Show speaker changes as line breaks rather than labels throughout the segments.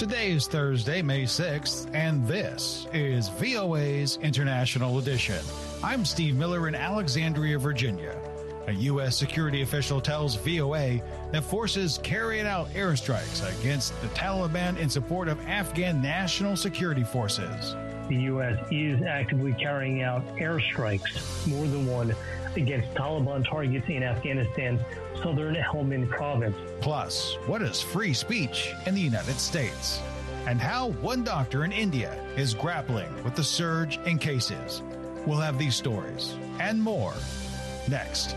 Today is Thursday, May 6th, and this is VOA's International Edition. I'm Steve Miller in Alexandria, Virginia. A U.S. security official tells VOA that forces carried out airstrikes against the Taliban in support of Afghan National Security Forces.
The U.S. is actively carrying out airstrikes, more than one, against Taliban targets in Afghanistan's southern Helmand province.
Plus, what is free speech in the United States? And how one doctor in India is grappling with the surge in cases. We'll have these stories and more next.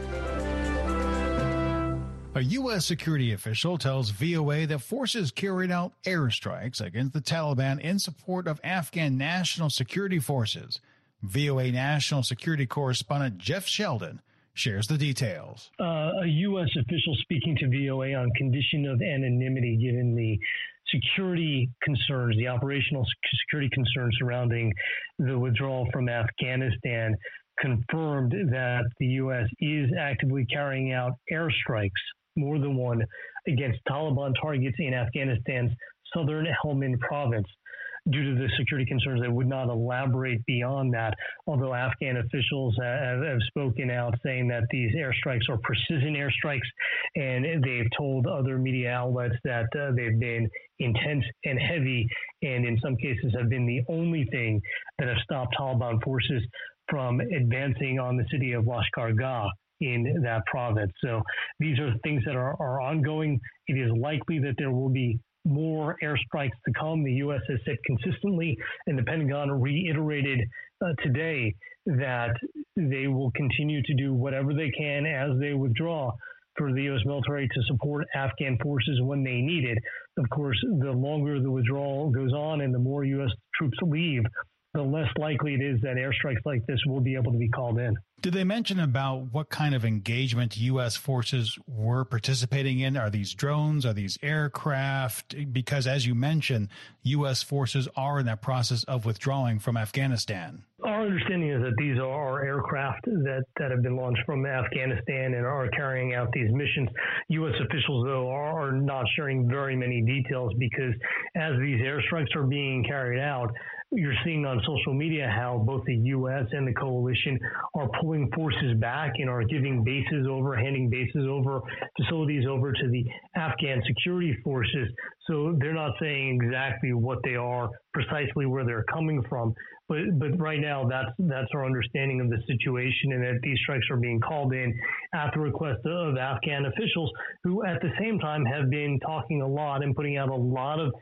A U.S. security official tells VOA that forces carried out airstrikes against the Taliban in support of Afghan National Security Forces. VOA National Security Correspondent Jeff Sheldon shares the details.
A U.S. official speaking to VOA on condition of anonymity given the security concerns, the operational security concerns surrounding the withdrawal from Afghanistan, confirmed that the U.S. is actively carrying out airstrikes, more than one, against Taliban targets in Afghanistan's southern Helmand province. Due to the security concerns, they would not elaborate beyond that, although Afghan officials have spoken out saying that these airstrikes are precision airstrikes, and they've told other media outlets that they've been intense and heavy, and in some cases have been the only thing that have stopped Taliban forces from advancing on the city of Lashkar Gah in that province. So these are things that are ongoing. It is likely that there will be more airstrikes to come. The U.S. has said consistently, and the Pentagon reiterated today that they will continue to do whatever they can as they withdraw for the U.S. military to support Afghan forces when they need it. Of course, the longer the withdrawal goes on and the more U.S. troops leave, the less likely it is that airstrikes like this will be able to be called in.
Did they mention about what kind of engagement U.S. forces were participating in? Are these drones? Are these aircraft? Because as you mentioned, U.S. forces are in that process of withdrawing from Afghanistan.
Our understanding is that these are aircraft that have been launched from Afghanistan and are carrying out these missions. U.S. officials, though, are not sharing very many details because as these airstrikes are being carried out, you're seeing on social media how both the U.S. and the coalition are pulling forces back and are giving bases over, handing bases over, facilities over to the Afghan security forces. So they're not saying exactly what they are, precisely where they're coming from. But right now, that's our understanding of the situation, and that these strikes are being called in at the request of Afghan officials, who at the same time have been talking a lot and putting out a lot of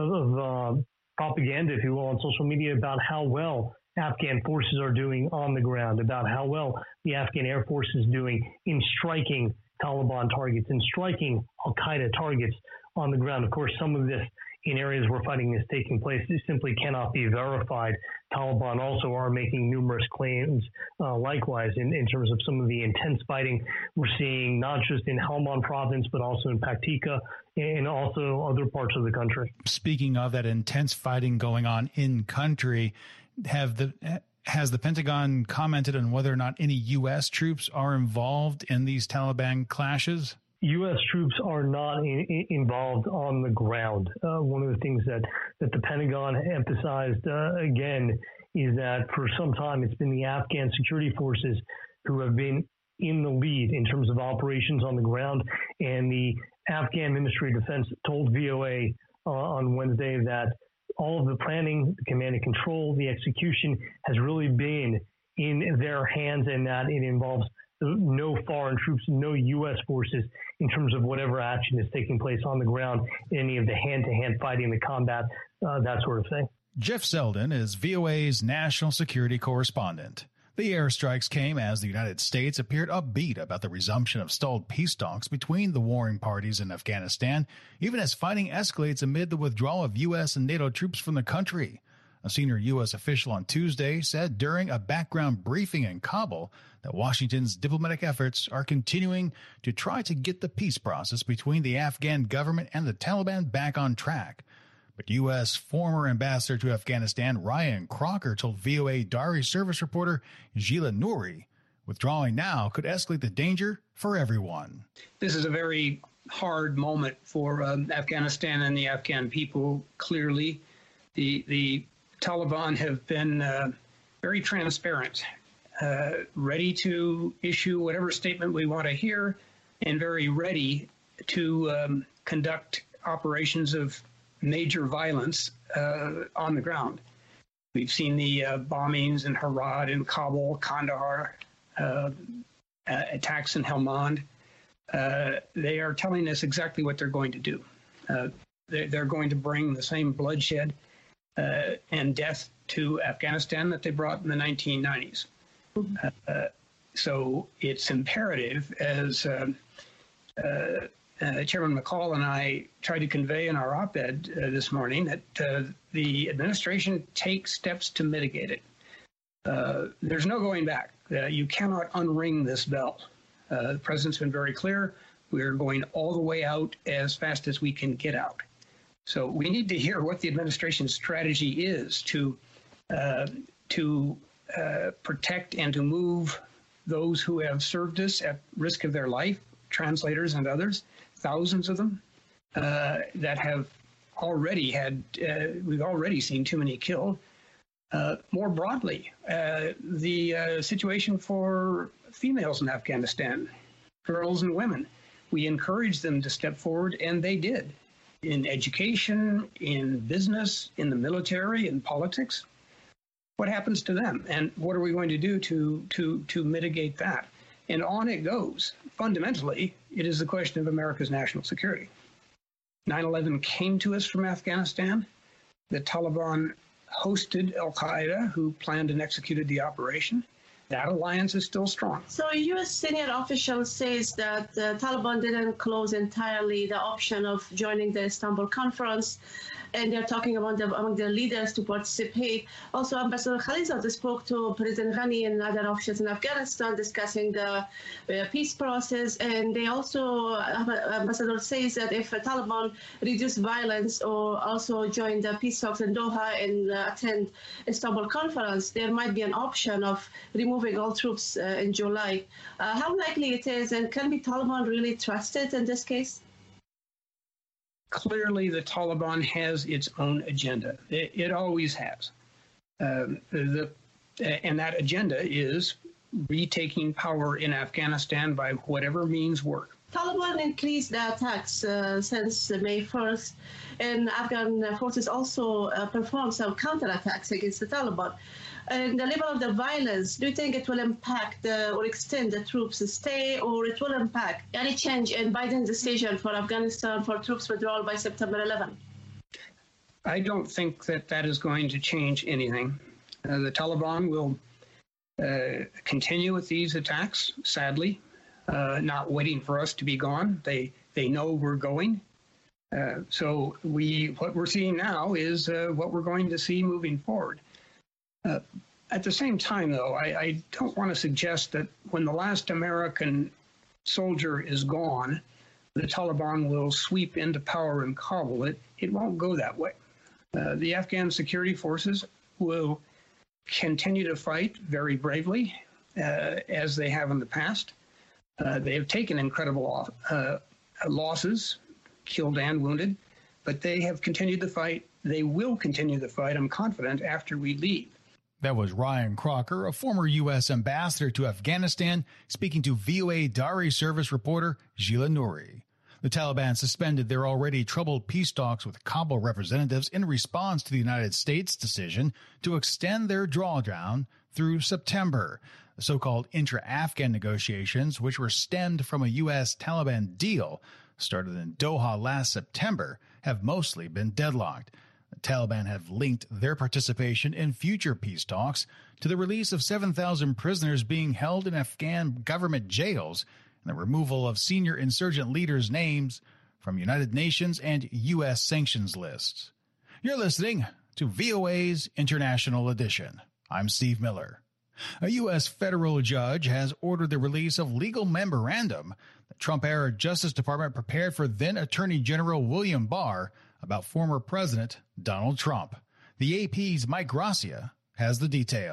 propaganda, if you will, on social media about how well Afghan forces are doing on the ground, about how well the Afghan Air Force is doing in striking Taliban targets and striking al-Qaeda targets on the ground. Of course, some of this in areas where fighting is taking place, it simply cannot be verified. Taliban also are making numerous claims, likewise, in terms of some of the intense fighting we're seeing, not just in Helmand province, but also in Paktika and also other parts of the country.
Speaking of that intense fighting going on in country, has the Pentagon commented on whether or not any U.S. troops are involved in these Taliban clashes?
U.S. troops are not involved on the ground. One of the things that the Pentagon emphasized, again, is that for some time it's been the Afghan security forces who have been in the lead in terms of operations on the ground. And the Afghan Ministry of Defense told VOA on Wednesday that all of the planning, the command and control, the execution has really been in their hands, and that it involves no foreign troops, no U.S. forces in terms of whatever action is taking place on the ground, any of the hand-to-hand fighting, the combat, that sort of thing.
Jeff Sheldon is VOA's national security correspondent. The airstrikes came as the United States appeared upbeat about the resumption of stalled peace talks between the warring parties in Afghanistan, even as fighting escalates amid the withdrawal of U.S. and NATO troops from the country. A senior U.S. official on Tuesday said during a background briefing in Kabul that Washington's diplomatic efforts are continuing to try to get the peace process between the Afghan government and the Taliban back on track. But U.S. former ambassador to Afghanistan Ryan Crocker told VOA Dari service reporter Gila Nouri withdrawing now could escalate the danger for everyone.
This is a very hard moment for Afghanistan and the Afghan people. Clearly, the Taliban have been very transparent, ready to issue whatever statement we want to hear, and very ready to conduct operations of major violence on the ground. We've seen the bombings in Herat, in Kabul, Kandahar, attacks in Helmand. They are telling us exactly what they're going to do. They're going to bring the same bloodshed and death to Afghanistan that they brought in the 1990s. So it's imperative, as Chairman McCall and I tried to convey in our op-ed this morning, that the administration take steps to mitigate it. There's no going back. You cannot unring this bell. The president's been very clear. We're going all the way out as fast as we can get out. So we need to hear what the administration's strategy is to protect and to move those who have served us at risk of their life, translators and others, thousands of them that have already had, we've already seen too many killed. More broadly, the situation for females in Afghanistan, girls and women. We encouraged them to step forward, and they did, in education, in business, in the military, in politics. What happens to them, and what are we going to do to mitigate that? And on it goes. Fundamentally, it is the question of America's national security. 9/11 came to us from Afghanistan. The Taliban hosted al-Qaeda, who planned and executed the operation. That alliance is still strong.
So a U.S. senior official says that the Taliban didn't close entirely the option of joining the Istanbul conference, and they're talking about among their leaders to participate. Also, Ambassador Khalilzad spoke to President Ghani and other officials in Afghanistan discussing the peace process, and they also, Ambassador says that if the Taliban reduce violence or also join the peace talks in Doha and attend Istanbul conference, there might be an option of removing all troops in July. How likely it is, and can the Taliban really trusted in this case?
Clearly, the Taliban has its own agenda. It always has. And that agenda is retaking power in Afghanistan by whatever means work.
Taliban increased the attacks since May 1st, and Afghan forces also performed some counterattacks against the Taliban. And the level of the violence, do you think it will impact or extend the troops' stay, or it will impact any change in Biden's decision for Afghanistan for troops withdrawal by September 11?
I don't think that is going to change anything. The Taliban will continue with these attacks, sadly, not waiting for us to be gone. They know we're going. So what we're seeing now is what we're going to see moving forward. At the same time, though, I don't want to suggest that when the last American soldier is gone, the Taliban will sweep into power in Kabul. It won't go that way. The Afghan security forces will continue to fight very bravely, as they have in the past. They have taken incredible losses, killed and wounded, but they have continued the fight. They will continue the fight, I'm confident, after we leave.
That was Ryan Crocker, a former U.S. ambassador to Afghanistan, speaking to VOA Dari service reporter Gila Nouri. The Taliban suspended their already troubled peace talks with Kabul representatives in response to the United States' decision to extend their drawdown through September. The so-called intra-Afghan negotiations, which were stemmed from a U.S.-Taliban deal, started in Doha last September, have mostly been deadlocked. The Taliban have linked their participation in future peace talks to the release of 7,000 prisoners being held in Afghan government jails and the removal of senior insurgent leaders' names from United Nations and U.S. sanctions lists. You're listening to VOA's International Edition. I'm Steve Miller. A U.S. federal judge has ordered the release of legal memorandum the Trump-era Justice Department prepared for then-Attorney General William Barr about former President Donald Trump. The AP's Mike Gracia has the details.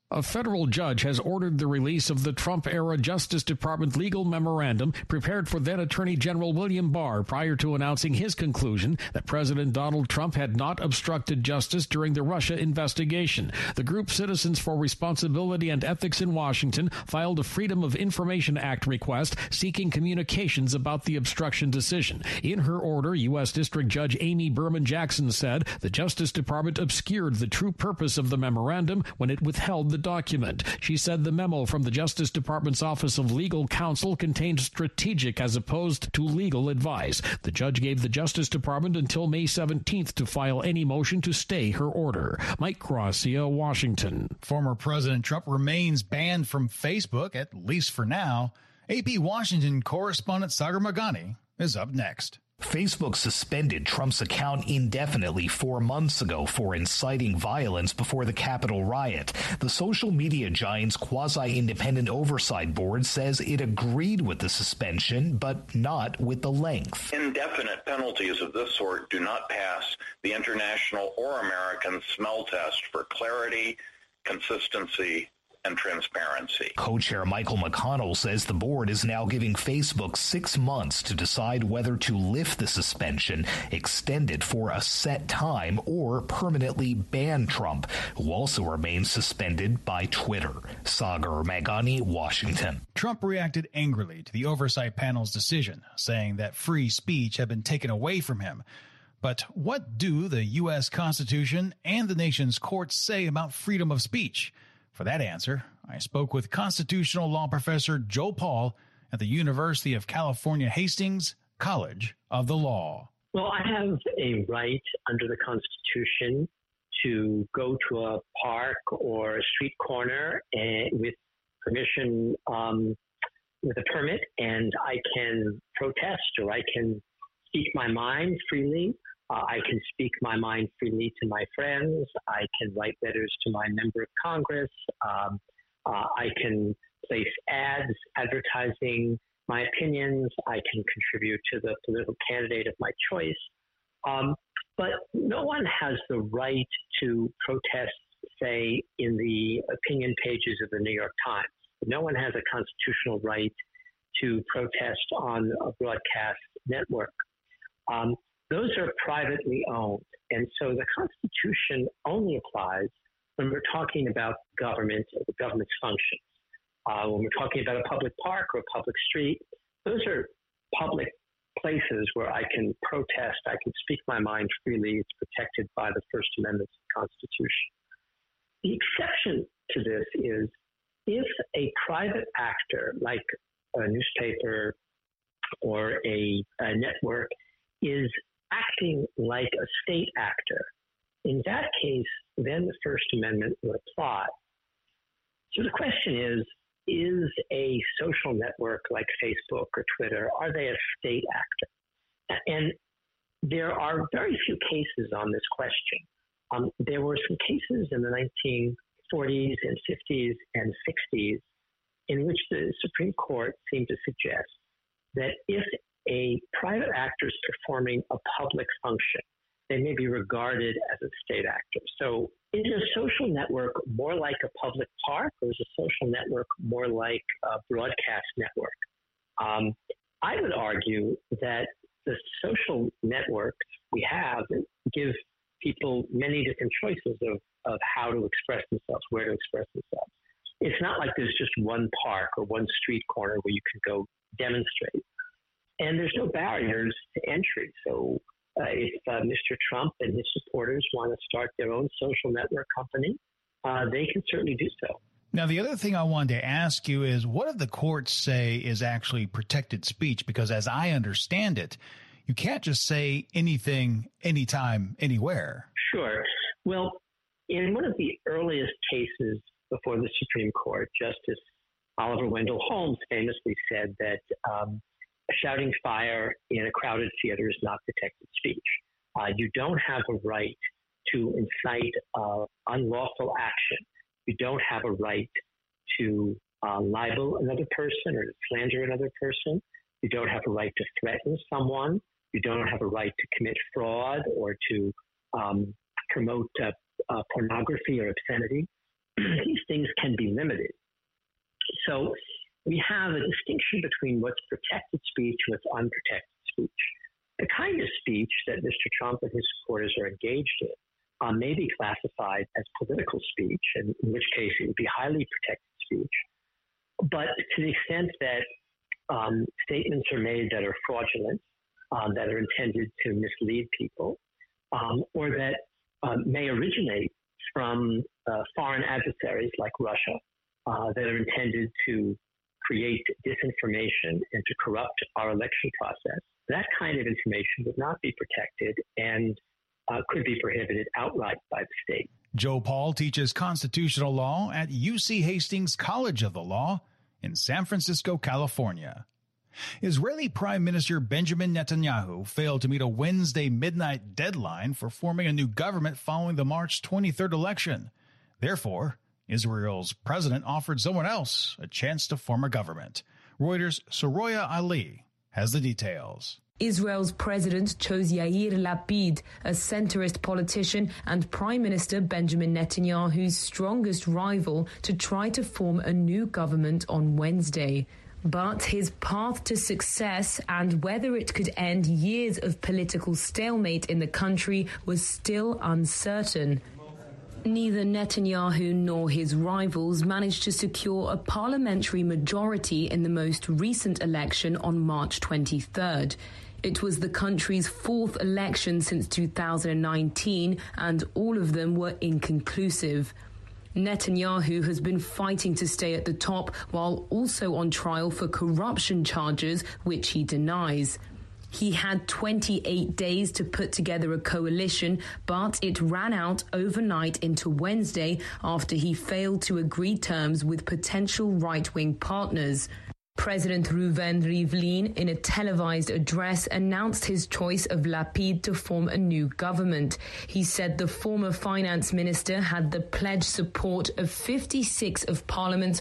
A federal judge has ordered the release of the Trump-era Justice Department legal memorandum prepared for then Attorney General William Barr prior to announcing his conclusion that President Donald Trump had not obstructed justice during the Russia investigation. The group Citizens for Responsibility and Ethics in Washington filed a Freedom of Information Act request seeking communications about the obstruction decision. In her order, U.S. District Judge Amy Berman Jackson said the Justice Department obscured the true purpose of the memorandum when it withheld the document. She said the memo from the Justice Department's Office of Legal Counsel contained strategic as opposed to legal advice. The judge gave the Justice Department until May 17th to file any motion to stay her order. Mike Gracia, Washington.
Former President Trump remains banned from Facebook, at least for now. AP Washington correspondent Sagar Meghani is up next.
Facebook suspended Trump's account indefinitely 4 months ago for inciting violence before the Capitol riot. The social media giant's quasi-independent oversight board says it agreed with the suspension, but not with the length.
Indefinite penalties of this sort do not pass the international or American smell test for clarity, consistency, and transparency.
Co-chair Michael McConnell says the board is now giving Facebook 6 months to decide whether to lift the suspension, extend it for a set time, or permanently ban Trump, who also remains suspended by Twitter. Sagar Meghani, Washington.
Trump reacted angrily to the oversight panel's decision, saying that free speech had been taken away from him. But what do the U.S. Constitution and the nation's courts say about freedom of speech? For that answer, I spoke with constitutional law professor Joe Paul at the University of California, Hastings College of the Law.
Well, I have a right under the Constitution to go to a park or a street corner with permission, with a permit, and I can protest or I can speak my mind freely. I can speak my mind freely to my friends. I can write letters to my member of Congress. I can place ads advertising my opinions. I can contribute to the political candidate of my choice. But no one has the right to protest, say, in the opinion pages of the New York Times. No one has a constitutional right to protest on a broadcast network. Those are privately owned. And so the Constitution only applies when we're talking about government or the government's functions. When we're talking about a public park or a public street, those are public places where I can protest, I can speak my mind freely. It's protected by the First Amendment of the Constitution. The exception to this is if a private actor, like a newspaper or a network, is acting like a state actor. In that case, then the First Amendment would apply. So the question is a social network like Facebook or Twitter, are they a state actor? And there are very few cases on this question. There were some cases in the 1940s and 50s and 60s in which the Supreme Court seemed to suggest that if a private actor is performing a public function, they may be regarded as a state actor. So is a social network more like a public park, or is a social network more like a broadcast network? I would argue that the social networks we have give people many different choices of how to express themselves, where to express themselves. It's not like there's just one park or one street corner where you can go demonstrate. And there's no barriers to entry. So if Mr. Trump and his supporters want to start their own social network company, they can certainly do so.
Now, the other thing I wanted to ask you is, what do the courts say is actually protected speech? Because as I understand it, you can't just say anything, anytime, anywhere.
Short. Well, in one of the earliest cases before the Supreme Court, Justice Oliver Wendell Holmes famously said that shouting fire in a crowded theater is not protected speech. You don't have a right to incite unlawful action. You don't have a right to libel another person or to slander another person. You don't have a right to threaten someone. You don't have a right to commit fraud or to promote pornography or obscenity. these things can be limited. So we have a distinction between what's protected speech and what's unprotected speech. The kind of speech that Mr. Trump and his supporters are engaged in may be classified as political speech, and in which case it would be highly protected speech. But to the extent that statements are made that are fraudulent, that are intended to mislead people, or that may originate from foreign adversaries like Russia, that are intended to create disinformation and to corrupt our election process, that kind of information would not be protected and could be prohibited outright by the state.
Joe Paul teaches constitutional law at UC Hastings College of the Law in San Francisco, California. Israeli Prime Minister Benjamin Netanyahu failed to meet a Wednesday midnight deadline for forming a new government following the March 23rd election. Therefore, Israel's president offered someone else a chance to form a government. Reuters' Soraya Ali has the details.
Israel's president chose Yair Lapid, a centrist politician and Prime Minister Benjamin Netanyahu's strongest rival, to try to form a new government on Wednesday. But his path to success and whether it could end years of political stalemate in the country was still uncertain. Neither Netanyahu nor his rivals managed to secure a parliamentary majority in the most recent election on March 23rd. It was the country's fourth election since 2019, and all of them were inconclusive. Netanyahu has been fighting to stay at the top while also on trial for corruption charges, which he denies. He had 28 days to put together a coalition, but it ran out overnight into Wednesday after he failed to agree terms with potential right-wing partners. President Reuven Rivlin, in a televised address, announced his choice of Lapid to form a new government. He said the former finance minister had the pledged support of 56 of Parliament's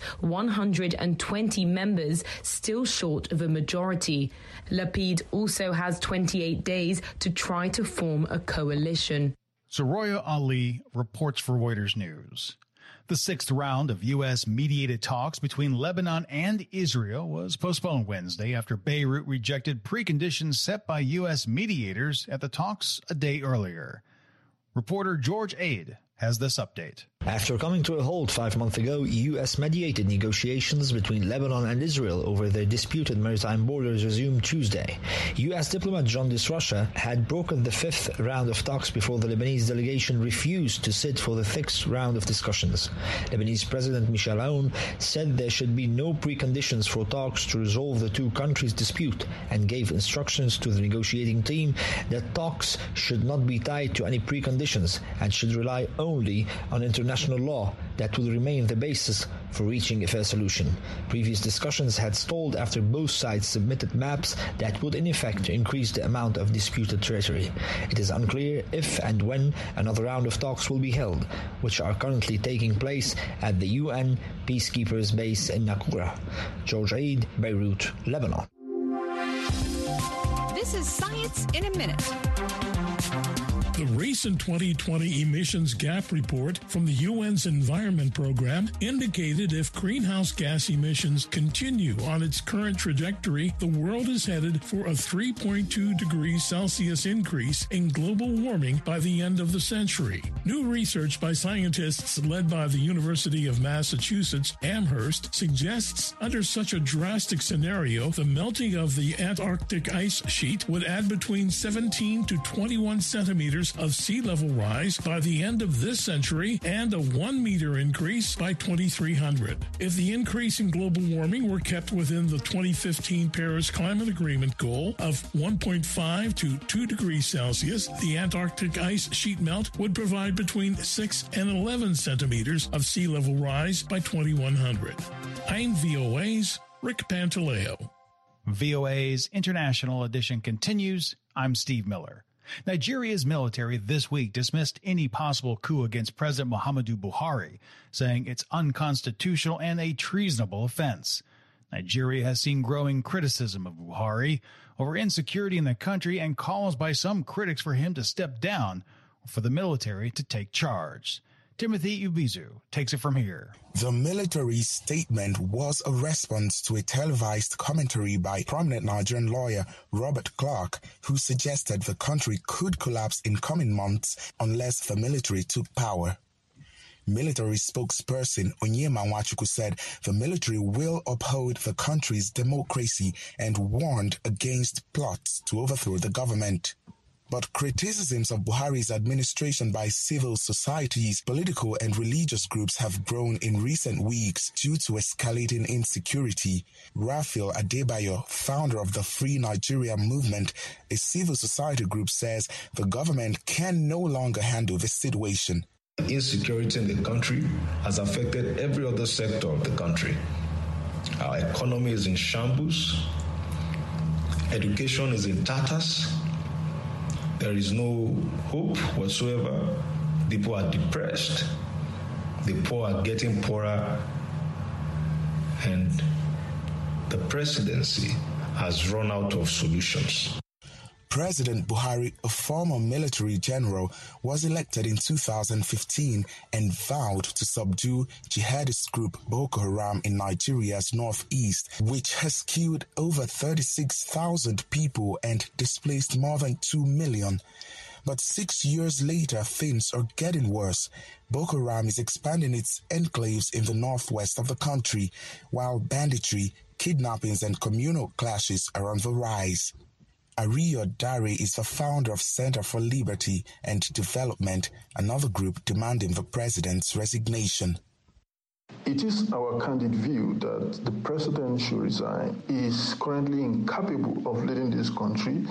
120 members, still short of a majority. Lapid also has 28 days to try to form a coalition.
Soraya Ali reports for Reuters News. The sixth round of U.S.-mediated talks between Lebanon and Israel was postponed Wednesday after Beirut rejected preconditions set by U.S. mediators at the talks a day earlier. Reporter George Ade has this update.
After coming to a halt 5 months ago, U.S.-mediated negotiations between Lebanon and Israel over their disputed maritime borders resumed Tuesday. U.S. diplomat John DeRocha had broken the fifth round of talks before the Lebanese delegation refused to sit for the sixth round of discussions. Lebanese President Michel Aoun said there should be no preconditions for talks to resolve the two countries' dispute and gave instructions to the negotiating team that talks should not be tied to any preconditions and should rely only on international law that will remain the basis for reaching a fair solution. Previous discussions had stalled after both sides submitted maps that would in effect increase the amount of disputed territory. It is unclear if and when another round of talks will be held, which are currently taking place at the UN peacekeepers base in Naqoura. George Ade, Beirut, Lebanon.
This is Science in a Minute.
The recent 2020 emissions gap report from the UN's Environment Program indicated if greenhouse gas emissions continue on its current trajectory, the world is headed for a 3.2 degrees Celsius increase in global warming by the end of the century. New research by scientists led by the University of Massachusetts Amherst suggests under such a drastic scenario, the melting of the Antarctic ice sheet would add between 17 to 21 centimeters of sea level rise by the end of this century and a 1 meter increase by 2300. If the increase in global warming were kept within the 2015 Paris Climate Agreement goal of 1.5 to 2 degrees Celsius, the Antarctic ice sheet melt would provide between 6 and 11 centimeters of sea level rise by 2100. I'm VOA's Rick Pantaleo.
VOA's International Edition continues. I'm Steve Miller. Nigeria's military this week dismissed any possible coup against President Muhammadu Buhari, saying it's unconstitutional and a treasonable offense. Nigeria has seen growing criticism of Buhari over insecurity in the country and calls by some critics for him to step down or for the military to take charge. Timothy Ubizu takes it from here.
The military statement was a response to a televised commentary by prominent Nigerian lawyer Robert Clark, who suggested the country could collapse in coming months unless the military took power. Military spokesperson Onyema Nwachukwu said the military will uphold the country's democracy and warned against plots to overthrow the government. But criticisms of Buhari's administration by civil societies, political and religious groups have grown in recent weeks due to escalating insecurity. Raphael Adebayo, founder of the Free Nigeria Movement, a civil society group, says the government can no longer handle the situation.
Insecurity in the country has affected every other sector of the country. Our economy is in shambles. Education is in tatters. There is no hope whatsoever. People are depressed. The poor are getting poorer. And the presidency has run out of solutions.
President Buhari, a former military general, was elected in 2015 and vowed to subdue jihadist group Boko Haram in Nigeria's northeast, which has killed over 36,000 people and displaced more than 2 million. But 6 years later, things are getting worse. Boko Haram is expanding its enclaves in the northwest of the country, while banditry, kidnappings, and communal clashes are on the rise. Ariyo Dare is the founder of Center for Liberty and Development, another group demanding the president's resignation.
It is our candid view that the president should resign. He is currently incapable of leading this country.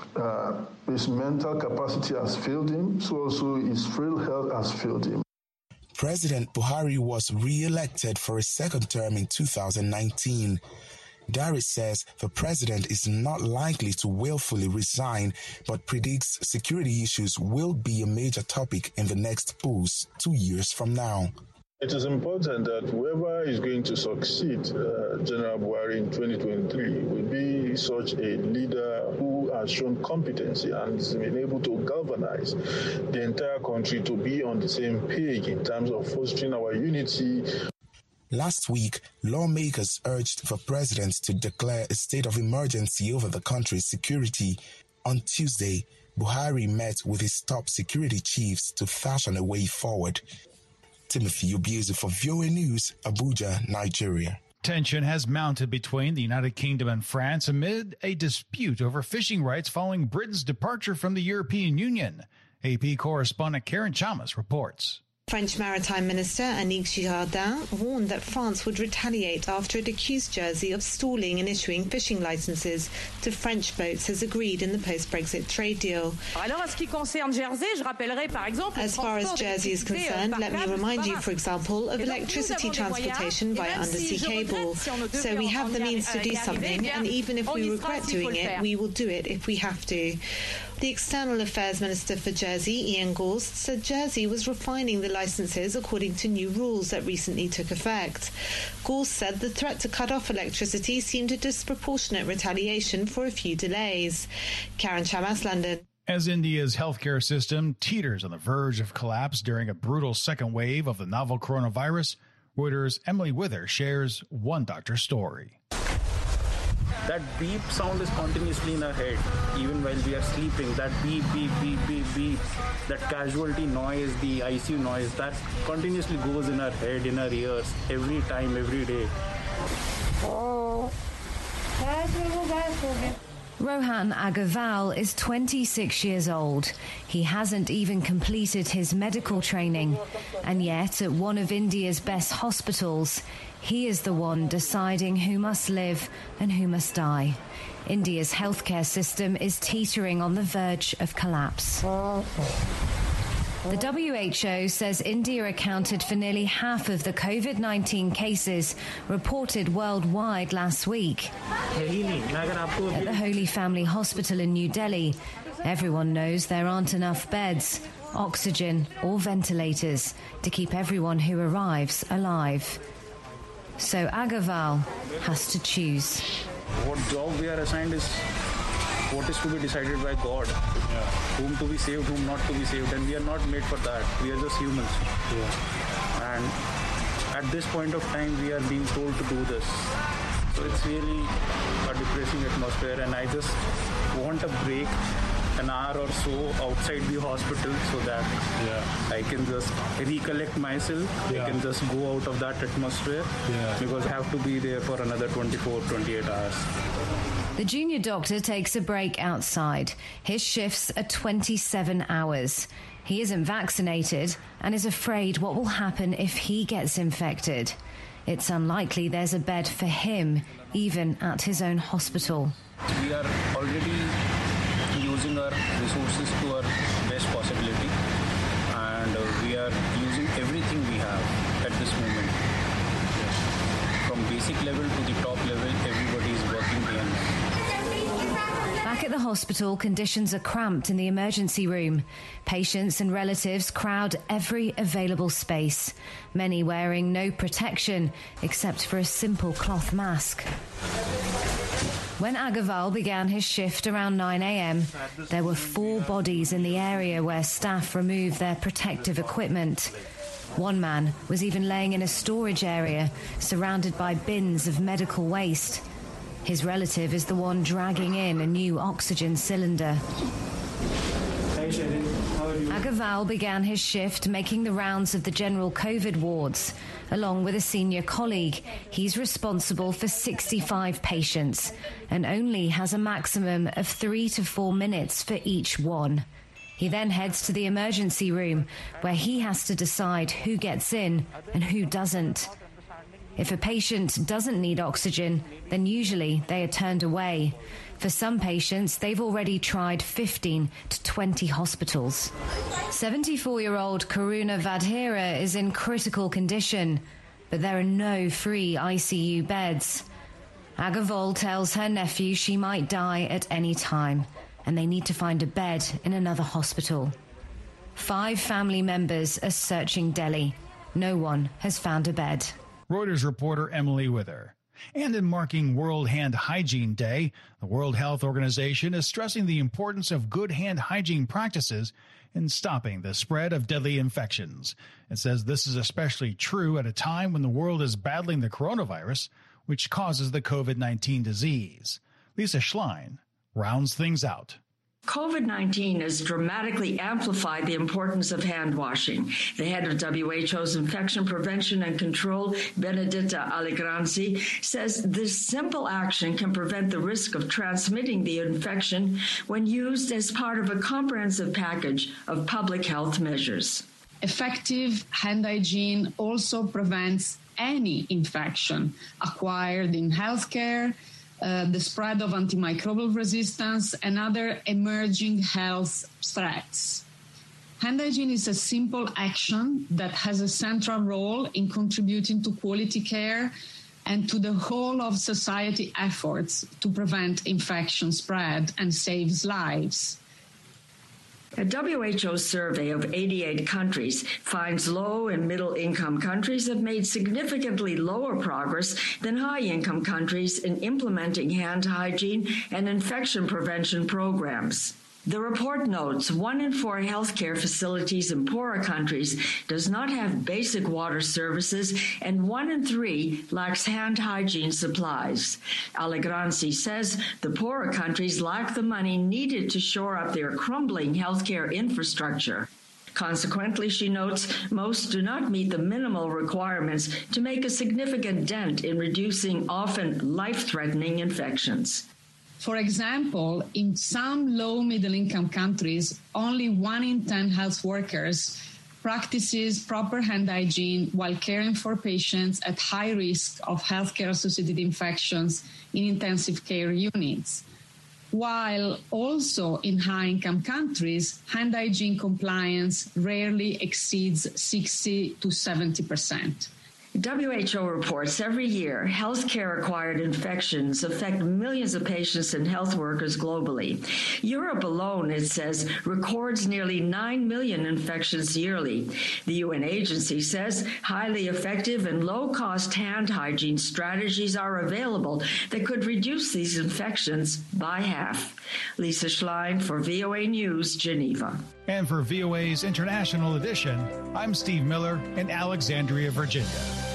His mental capacity has failed him, so also his frail health has failed him.
President Buhari was re-elected for a second term in 2019. Dare says the president is not likely to willfully resign, but predicts security issues will be a major topic in the next polls 2 years from now.
It is important that whoever is going to succeed General Buhari in 2023 will be such a leader who has shown competency and has been able to galvanize the entire country to be on the same page in terms of fostering our unity.
Last week, lawmakers urged the president to declare a state of emergency over the country's security. On Tuesday, Buhari met with his top security chiefs to fashion a way forward. Timothy Ubizu for VOA News, Abuja, Nigeria.
Tension has mounted between the United Kingdom and France amid a dispute over fishing rights following Britain's departure from the European Union. AP correspondent Karen Chamas reports.
French Maritime Minister Annick Girardin warned that France would retaliate after it accused Jersey of stalling in issuing fishing licenses to French boats as agreed in the post-Brexit trade deal. As far as Jersey is concerned, let me remind you, for example, of electricity transportation via undersea cable. So we have the means to do something, and even if we regret doing it, we will do it if we have to. The External Affairs Minister for Jersey, Ian Gorst, said Jersey was refining the licenses according to new rules that recently took effect. Gorst said the threat to cut off electricity seemed a disproportionate retaliation for a few delays. Karen Chamas, London.
As India's healthcare system teeters on the verge of collapse during a brutal second wave of the novel coronavirus, Reuters' Emily Wither shares one doctor's story.
That beep sound is continuously in our head, even while we are sleeping. That beep, beep, beep, beep, beep, that casualty noise, the ICU noise, that continuously goes in our head, in our ears, every time, every day.
Rohan Agarwal is 26 years old. He hasn't even completed his medical training. And yet, at one of India's best hospitals, he is the one deciding who must live and who must die. India's healthcare system is teetering on the verge of collapse. The WHO says India accounted for nearly half of the COVID-19 cases reported worldwide last week. At the Holy Family Hospital in New Delhi, everyone knows there aren't enough beds, oxygen or ventilators to keep everyone who arrives alive. So Agarwal has to choose.
What job we are assigned is what is to be decided by God. Whom to be saved, whom not to be saved, and we are not made for that. We are just humans. And at this point of time, we are being told to do this. So it's really a depressing atmosphere, and I just want a break, an hour or so outside the hospital, so that I can just recollect myself. I can just go out of that atmosphere, because I have to be there for another 24, 28 hours.
The junior doctor takes a break outside. His shifts are 27 hours. He isn't vaccinated and is afraid what will happen if he gets infected. It's unlikely there's a bed for him, even at his own hospital.
We are already using our resources to our best possibility, and we are using everything we have at this moment. From basic level to the top level, everybody is working behind us.
Back at the hospital, conditions are cramped in the emergency room. Patients and relatives crowd every available space, many wearing no protection except for a simple cloth mask. When Agarwal began his shift around 9 a.m, there were 4 bodies in the area where staff removed their protective equipment. One man was even laying in a storage area surrounded by bins of medical waste. His relative is the one dragging in a new oxygen cylinder.
Hi, Sherry. How are you?
Agarwal began his shift making the rounds of the general COVID wards. Along with a senior colleague, he's responsible for 65 patients and only has a maximum of 3 to 4 minutes for each one. He then heads to the emergency room, where he has to decide who gets in and who doesn't. If a patient doesn't need oxygen, then usually they are turned away. For some patients, they've already tried 15 to 20 hospitals. 74-year-old Karuna Vadhera is in critical condition, but there are no free ICU beds. Agarwal tells her nephew she might die at any time, and they need to find a bed in another hospital. 5 family members are searching Delhi. No one has found a bed.
Reuters reporter Emily Wither. And in marking World Hand Hygiene Day, the World Health Organization is stressing the importance of good hand hygiene practices in stopping the spread of deadly infections. It says this is especially true at a time when the world is battling the coronavirus, which causes the COVID-19 disease. Lisa Schlein rounds things out.
COVID-19 has dramatically amplified the importance of hand washing. The head of WHO's Infection Prevention and Control, Benedetta Allegranzi, says this simple action can prevent the risk of transmitting the infection when used as part of a comprehensive package of public health measures.
Effective hand hygiene also prevents any infection acquired in healthcare, the spread of antimicrobial resistance, and other emerging health threats. Hand hygiene is a simple action that has a central role in contributing to quality care and to the whole of society efforts to prevent infection spread and saves lives.
A WHO survey of 88 countries finds low and middle income countries have made significantly lower progress than high income countries in implementing hand hygiene and infection prevention programs. The report notes 1 in 4 healthcare facilities in poorer countries does not have basic water services, and 1 in 3 lacks hand hygiene supplies. Allegranzi says the poorer countries lack the money needed to shore up their crumbling healthcare infrastructure. Consequently, she notes, most do not meet the minimal requirements to make a significant dent in reducing often life-threatening infections.
For example, in some low-middle-income countries, only 1 in 10 health workers practices proper hand hygiene while caring for patients at high risk of healthcare-associated infections in intensive care units. While also in high-income countries, hand hygiene compliance rarely exceeds 60 to 70%.
WHO reports every year healthcare-acquired infections affect millions of patients and health workers globally. Europe alone, it says, records nearly 9 million infections yearly. The UN agency says highly effective and low-cost hand hygiene strategies are available that could reduce these infections by half. Lisa Schlein for VOA News, Geneva.
And for VOA's International Edition, I'm Steve Miller in Alexandria, Virginia.